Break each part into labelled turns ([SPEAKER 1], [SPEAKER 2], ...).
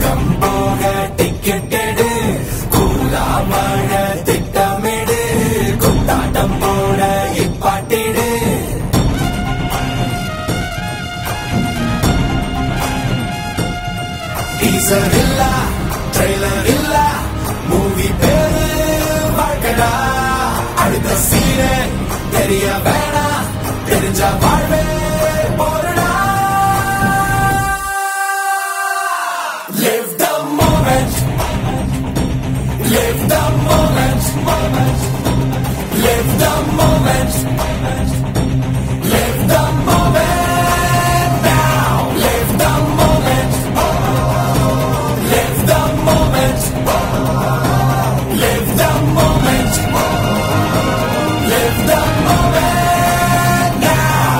[SPEAKER 1] கொஞ்சம் போக டிக்கெட் எடு, கூலா மழை திட்டமிடு, குத்தாட்டம் போட இப்பாட்டிடு. டீசர் இல்ல, ட்ரெய்லர் இல்ல, மூவி பேரு வாழ்க்கடா. அடுத்த சீனே தெரிய வேணா, தெரிஞ்ச வாழ்வே போருடா. Live the moment, live the moment, live the moment, live the moment now, live the moment, live the moment, live the moment, live the moment now.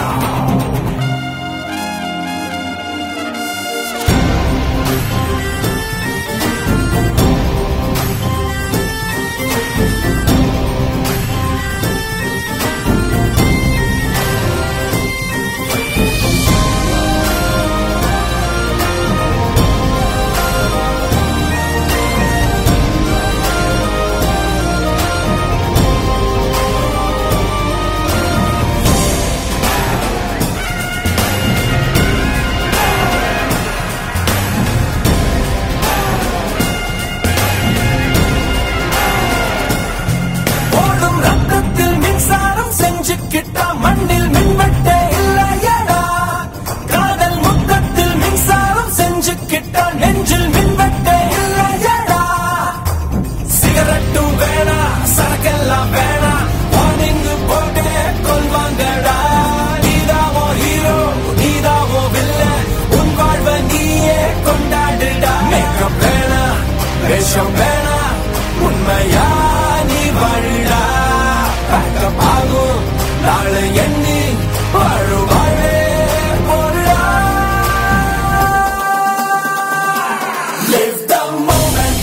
[SPEAKER 1] கிட்டா மண்ணில் மின்வெட்டே இல்லையடா, காதல் முத்தத்தில் மின்சாரம் செஞ்சு கிட்டா நெஞ்சில் மின்வெட்டே இல்லையடா. சிகரெட்டும் வேணா, சரக்கெல்லாம் வேணா, வார்னிங்கு போட்டே கொள்வாங்கடா. நீதாவோ ஹீரோ, நீதாவோ வில்ல, உன் வாழ்வை நீயே கொண்டாடுடா. மேக்கப் வேணா, வேஷம் வேணா, உண்மையா நீ வாழுடா. பேக்கப் ஆகும் நாளை எண்ணி வாழு வாழே போடுடா. Live the moment,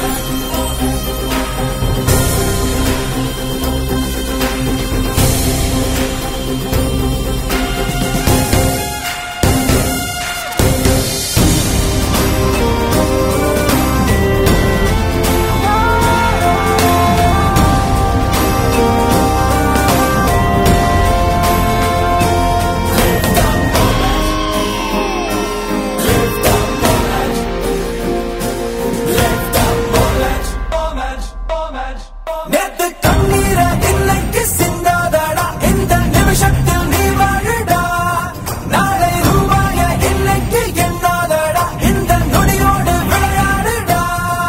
[SPEAKER 1] நேத்து கண்ணீர இன்னைக்கு சிந்தாதடா, இந்த நிமிஷத்தில் நீ வாழுடா. நாளை ரூபாய இன்னைக்கு எண்ணாதடா, இந்த நொடியோடு விளையாடுடா.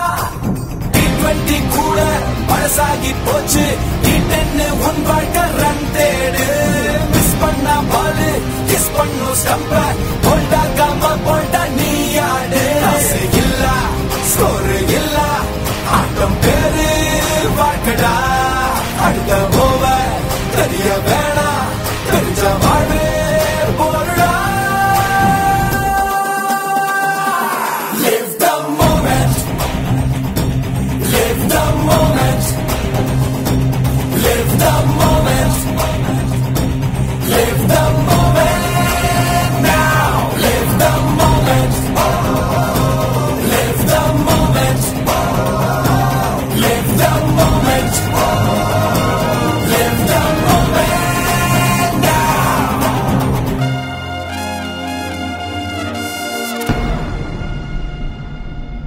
[SPEAKER 1] T20 கூட பழசாகி போச்சு, T10 உன் வாழ்க்கை ரன் தேடு. மிஸ் பண்ணா பாலு, கிஸ் பண்ணும் ஸ்டம்ப, போல்டாகாம போல்டா நீ ஆடு. காசு இல்ல, ஸ்கோரு இல்ல, ஆட்டம் பேரு வாழ்க்கடா. அடுத்த ஓவர் தெரிய வேணா, தெரிஞ்ச வாழ்வே போருடா. Live the moment, live the moment, live the moment, live the moment now, live the moment, live the moment, live the moment.